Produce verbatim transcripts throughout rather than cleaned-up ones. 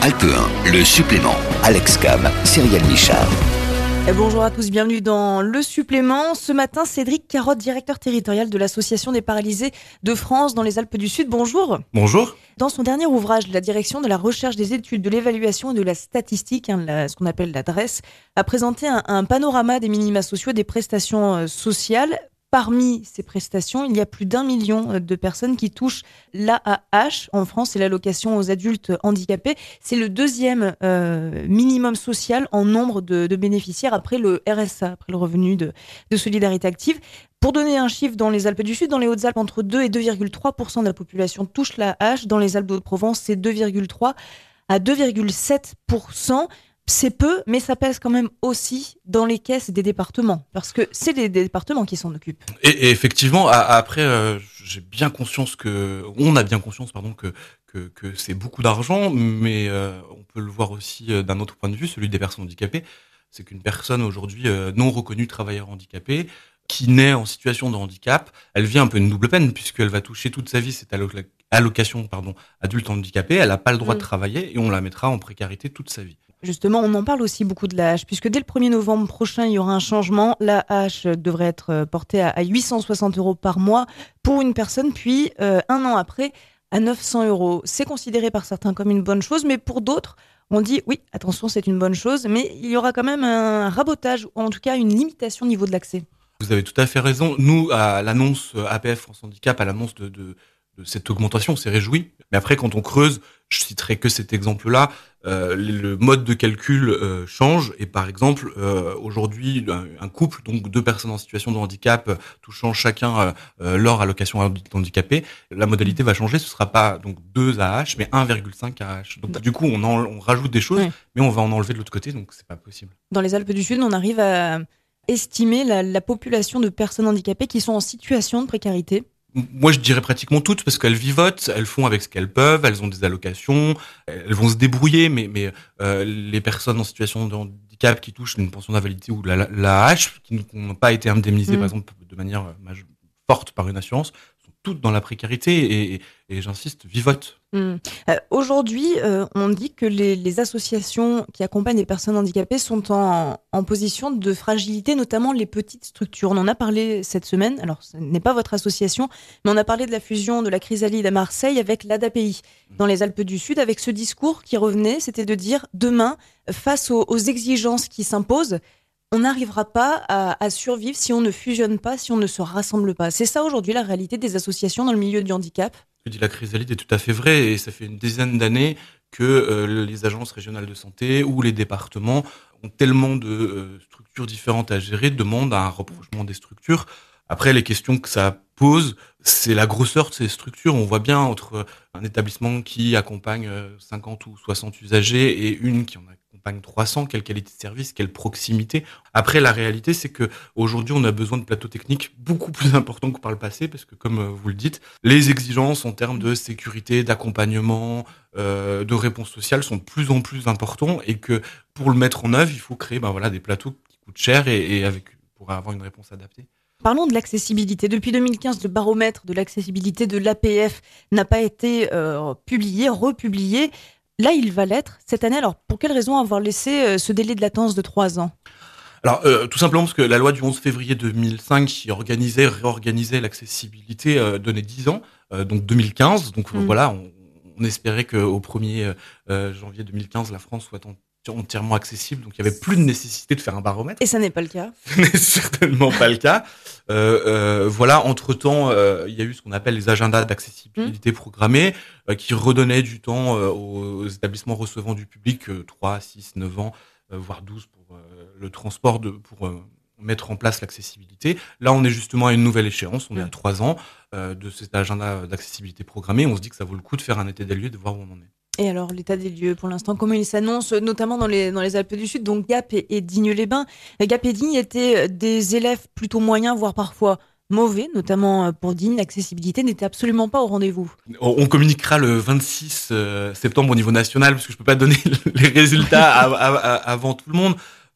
Alpe un, le supplément. Alex Cam, Cyrielle Michard. Et bonjour à tous, bienvenue dans Le Supplément. Ce matin, Cédric Carotte, directeur territorial de l'Association des paralysés de France dans les Alpes du Sud. Bonjour. Bonjour. Dans son dernier ouvrage, la direction de la recherche des études, de l'évaluation et de la statistique, hein, la, ce qu'on appelle la D R E S, a présenté un, un panorama des minima sociaux et des prestations euh, sociales. Parmi ces prestations, il y a plus d'un million de personnes qui touchent l'A A H. En France, c'est l'allocation aux adultes handicapés. C'est le deuxième euh, minimum social en nombre de, de bénéficiaires après le R S A, après le revenu de, de solidarité active. Pour donner un chiffre, dans les Alpes du Sud, dans les Hautes-Alpes, entre deux et deux virgule trois pour cent de la population touche l'A A H. Dans les Alpes de Haute-Provence, c'est deux virgule trois à deux virgule sept pour cent. C'est peu, mais ça pèse quand même aussi dans les caisses des départements, parce que c'est les départements qui s'en occupent. Et, et effectivement, à, après, euh, j'ai bien conscience que, on a bien conscience, pardon, que que, que c'est beaucoup d'argent, mais euh, on peut le voir aussi euh, d'un autre point de vue, celui des personnes handicapées. C'est qu'une personne aujourd'hui euh, non reconnue travailleur handicapé, qui naît en situation de handicap, elle vit un peu une double peine, puisqu'elle va toucher toute sa vie cette alloc- allocation, pardon, adulte handicapé. Elle n'a pas le droit mmh. de travailler et on la mettra en précarité toute sa vie. Justement, on en parle aussi beaucoup de l'A A H, puisque dès le premier novembre prochain, il y aura un changement. L'A A H devrait être portée à huit cent soixante euros par mois pour une personne, puis euh, un an après, à neuf cents euros. C'est considéré par certains comme une bonne chose, mais pour d'autres, on dit oui, attention, c'est une bonne chose, mais il y aura quand même un rabotage, ou en tout cas une limitation au niveau de l'accès. Vous avez tout à fait raison. Nous, à l'annonce A P F France Handicap, à l'annonce de, de, de cette augmentation, on s'est réjouis. Mais après, quand on creuse, je citerai que cet exemple-là, euh, le mode de calcul euh, change. Et par exemple, euh, aujourd'hui, un, un couple, donc deux personnes en situation de handicap, euh, touchant chacun euh, leur allocation adulte handicapé, la modalité va changer. Ce sera pas donc deux A H, mais un virgule cinq A H. Donc du coup, on, en, on rajoute des choses, oui. mais on va en enlever de l'autre côté, donc c'est pas possible. Dans les Alpes du Sud, on arrive à estimer la, la population de personnes handicapées qui sont en situation de précarité. Moi, je dirais pratiquement toutes, parce qu'elles vivotent, elles font avec ce qu'elles peuvent, elles ont des allocations, elles vont se débrouiller, mais, mais euh, les personnes en situation de handicap qui touchent une pension d'invalidité ou la, la H, qui n'ont pas été indemnisées, mmh. par exemple, de manière majeure, forte par une assurance, sont toutes dans la précarité et, et, et j'insiste, vivotent. Mmh. Euh, aujourd'hui, euh, on dit que les, les associations qui accompagnent les personnes handicapées sont en, en position de fragilité, notamment les petites structures. On en a parlé cette semaine, alors ce n'est pas votre association, mais on a parlé de la fusion de la Chrysalide à Marseille avec l'A D A P I dans les Alpes du Sud, avec ce discours qui revenait, c'était de dire demain, face aux, aux exigences qui s'imposent, on n'arrivera pas à, à survivre si on ne fusionne pas, si on ne se rassemble pas. C'est ça aujourd'hui la réalité des associations dans le milieu du handicap. Ce que dit la Chrysalide est tout à fait vrai, et ça fait une dizaine d'années que euh, les agences régionales de santé ou les départements ont tellement de euh, structures différentes à gérer, demandent un rapprochement des structures. Après, les questions que ça pose, c'est la grosseur de ces structures. On voit bien entre un établissement qui accompagne cinquante ou soixante usagers et une qui en accompagne trois cents, quelle qualité de service, quelle proximité. Après, la réalité, c'est que aujourd'hui, on a besoin de plateaux techniques beaucoup plus importants que par le passé, parce que, comme vous le dites, les exigences en termes de sécurité, d'accompagnement, euh, de réponse sociale sont de plus en plus importants, et que pour le mettre en œuvre, il faut créer, ben voilà, des plateaux qui coûtent cher et, et avec pour avoir une réponse adaptée. Parlons de l'accessibilité. Depuis deux mille quinze, le baromètre de l'accessibilité de l'A P F n'a pas été euh, publié, republié. Là, il va l'être cette année. Alors, pour quelle raison avoir laissé euh, ce délai de latence de trois ans ? Alors, euh, tout simplement parce que la loi du onze février deux mille cinq qui organisait, réorganisait l'accessibilité euh, donnait dix ans, euh, donc deux mille quinze. Donc mmh. voilà, on, on espérait qu'au premier euh, janvier deux mille quinze, la France soit en entièrement accessible, donc il n'y avait plus de nécessité de faire un baromètre. Et ça n'est pas le cas. Ce n'est certainement pas le cas. Euh, euh, voilà, entre-temps, euh, il y a eu ce qu'on appelle les agendas d'accessibilité mmh. programmés, euh, qui redonnaient du temps euh, aux établissements recevant du public, euh, trois, six, neuf ans, euh, voire douze pour euh, le transport, de, pour euh, mettre en place l'accessibilité. Là, on est justement à une nouvelle échéance, on mmh. est à trois ans euh, de cet agenda d'accessibilité programmé. On se dit que ça vaut le coup de faire un état des lieux et de voir où on en est. Et alors, l'état des lieux, pour l'instant, comment il s'annonce, notamment dans les, dans les Alpes du Sud, donc Gap et, et Digne-les-Bains. Gap et Digne étaient des élèves plutôt moyens, voire parfois mauvais, notamment pour Digne. L'accessibilité n'était absolument pas au rendez-vous. On communiquera le vingt-six septembre au niveau national, parce que je peux pas donner les résultats à, à, à, avant tout le monde.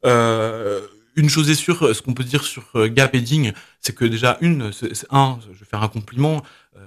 Euh, une chose est sûre, ce qu'on peut dire sur Gap et Digne, c'est que déjà, une, c'est, c'est un, je vais faire un compliment, euh,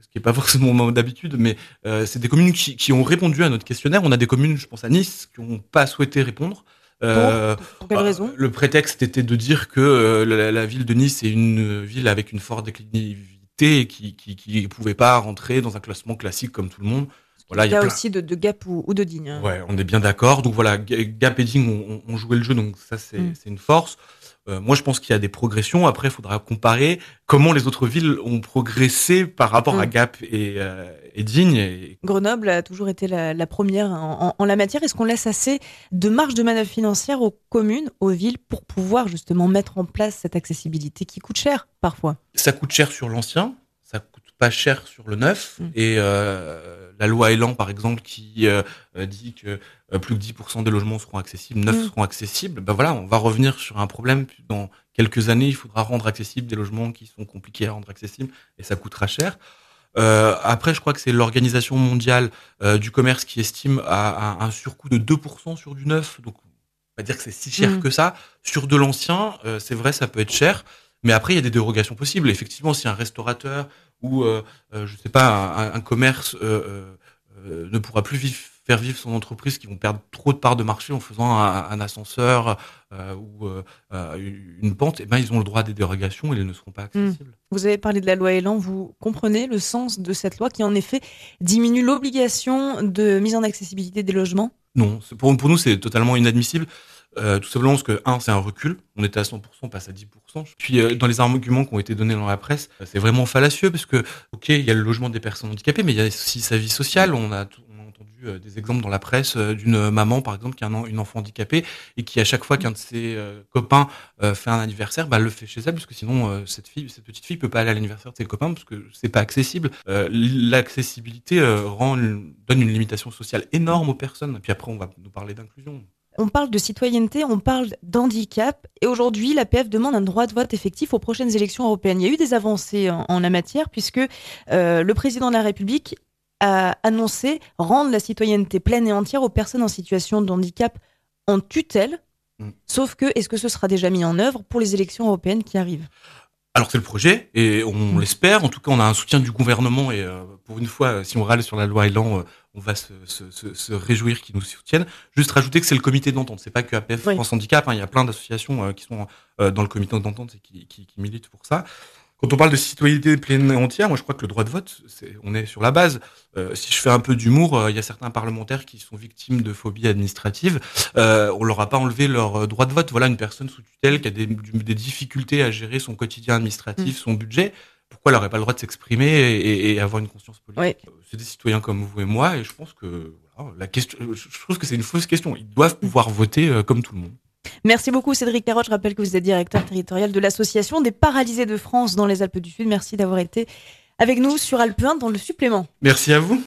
ce qui est pas forcément mon d'habitude, mais euh, c'est des communes qui, qui ont répondu à notre questionnaire. On a des communes, je pense à Nice, qui n'ont pas souhaité répondre. Euh, pour, pour quelle raison ? Le prétexte était de dire que euh, la, la ville de Nice est une ville avec une forte déclivité et qui qui qui pouvait pas rentrer dans un classement classique comme tout le monde. Voilà, il y a plein... aussi de, de Gap ou, ou de Digne. Hein. Ouais, on est bien d'accord. Donc voilà, Gap et Digne ont, ont joué le jeu, donc ça c'est, mm. c'est une force. Euh, moi, je pense qu'il y a des progressions. Après, il faudra comparer comment les autres villes ont progressé par rapport mmh. à Gap et, euh, et Digne. Et... Grenoble a toujours été la, la première en, en, en la matière. Est-ce qu'on laisse assez de marge de manœuvre financière aux communes, aux villes, pour pouvoir justement mettre en place cette accessibilité qui coûte cher parfois ? Ça coûte cher sur l'ancien, ça coûte pas cher sur le neuf. Mmh. Et euh, la loi Elan, par exemple, qui euh, dit que euh, plus que dix pour cent des logements seront accessibles, neuf mmh. seront accessibles. Ben voilà, on va revenir sur un problème. Dans quelques années, il faudra rendre accessibles des logements qui sont compliqués à rendre accessibles et ça coûtera cher. Euh, après, je crois que c'est l'Organisation mondiale euh, du commerce qui estime à, à un surcoût de deux pour cent sur du neuf. Donc, on va dire que c'est si cher mmh. que ça. Sur de l'ancien, euh, c'est vrai, ça peut être cher. Mais après, il y a des dérogations possibles. Effectivement, si un restaurateur ou, euh, euh, je sais pas, un, un commerce euh, euh, ne pourra plus vivre, faire vivre son entreprise, qui vont perdre trop de parts de marché en faisant un, un ascenseur euh, ou euh, une pente, eh ben, ils ont le droit à des dérogations et elles ne seront pas accessibles. Mmh. Vous avez parlé de la loi Elan. Vous comprenez le sens de cette loi qui, en effet, diminue l'obligation de mise en accessibilité des logements ? Non, pour, pour nous, c'est totalement inadmissible. Euh, tout simplement parce que, un, c'est un recul. On était à cent pour cent, on passe à dix pour cent. Puis, euh, dans les arguments qui ont été donnés dans la presse, c'est vraiment fallacieux parce que, ok, il y a le logement des personnes handicapées, mais il y a aussi sa vie sociale. On a, on a entendu euh, des exemples dans la presse euh, d'une maman, par exemple, qui a un, une enfant handicapée et qui, à chaque fois qu'un de ses euh, copains euh, fait un anniversaire, bah, elle le fait chez elle parce que sinon, euh, cette fille, cette petite fille peut pas aller à l'anniversaire de ses copains parce que c'est pas accessible. Euh, l'accessibilité euh, rend une, donne une limitation sociale énorme aux personnes. Et puis après, on va nous parler d'inclusion. On parle de citoyenneté, on parle d'handicap. Et aujourd'hui, l'A P F demande un droit de vote effectif aux prochaines élections européennes. Il y a eu des avancées en, en la matière puisque euh, le président de la République a annoncé rendre la citoyenneté pleine et entière aux personnes en situation de handicap en tutelle. Mmh. Sauf que, est-ce que ce sera déjà mis en œuvre pour les élections européennes qui arrivent ? Alors c'est le projet et on mmh. l'espère. En tout cas, on a un soutien du gouvernement et euh, pour une fois, si on râle sur la loi Elan, euh, on va se, se, se, se réjouir qu'ils nous soutiennent. Juste rajouter que c'est le comité d'entente, c'est pas que A P F oui. France Handicap. Hein, il y a plein d'associations euh, qui sont euh, dans le comité d'entente et qui, qui, qui militent pour ça. Quand on parle de citoyenneté pleine et entière, moi je crois que le droit de vote, c'est, on est sur la base. Euh, si je fais un peu d'humour, il euh, y a certains parlementaires qui sont victimes de phobies administratives. Euh, on leur a pas enlevé leur droit de vote. Voilà, une personne sous tutelle qui a des, des difficultés à gérer son quotidien administratif, mmh. son budget. Pourquoi elle n'aurait pas le droit de s'exprimer et, et avoir une conscience politique ? Oui. C'est des citoyens comme vous et moi, et je pense que voilà, la question, je trouve que c'est une fausse question. Ils doivent pouvoir voter euh, comme tout le monde. Merci beaucoup Cédric Carotte. Je rappelle que vous êtes directeur territorial de l'Association des paralysés de France dans les Alpes du Sud. Merci d'avoir été avec nous sur Alpe un dans le supplément. Merci à vous.